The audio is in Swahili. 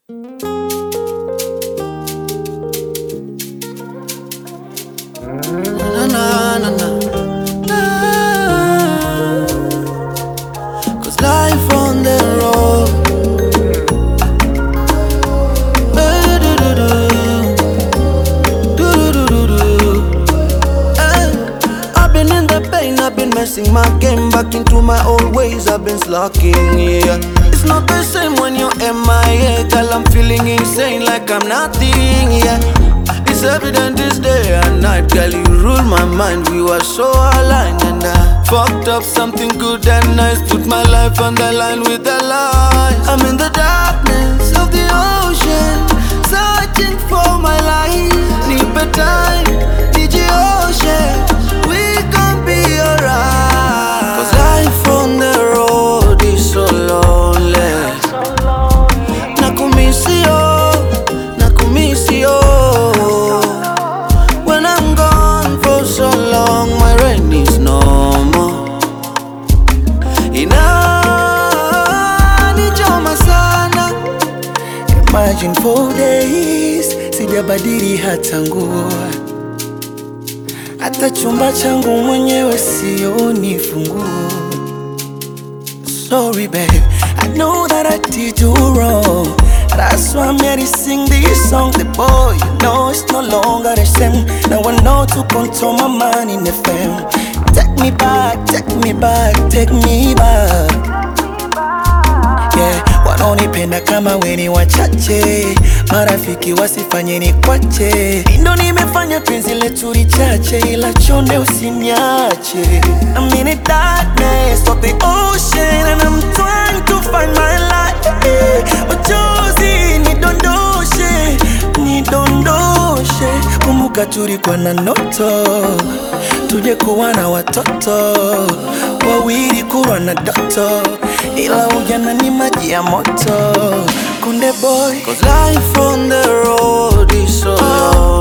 Na na na na. Cause life on the road. I've been in the pain, I've been messing my game back into my old ways, I've been slacking, yeah. It's not the same when you're MIA, girl, I'm feeling insane like I'm nothing, yeah. It's evident this day and night, girl, you rule my mind, we were so aligned. And I fucked up something good and nice, put my life on the line with the lies. I'm in the darkness of the ocean, searching for my life. Nipe time, ocean, we gon' be alright. Cause life on the road is so lonely. Nakumisio. When I'm gone for so long, my rain is no more. Inanichoma sana. Imagine 4 days sijabadili hata nguo, hata chumba changu mwenyewe sioni funguo. Sorry babe, I know that I did you wrong. That's why I'm here to sing this song. The boy, you know it's no longer the same. Now I know to control my mind in the fame. Take me back, take me back, take me back. Yeah, wanaonipenda kama weni wachache, marafiki wasifanye ni kwache. Ndo nimefanya penzi letu lichache, ila chonde usiniache. I'm in the darkness of the ocean and I'm trying to find my light. Machozi nidondoshe, nidondoshe. Kumbuka tulikuwa na ndoto, tuje kuwa na watoto wawili, kuwa na ndoto, ila ujana ni maji ya moto. Konde boy, cause life on the road is so long.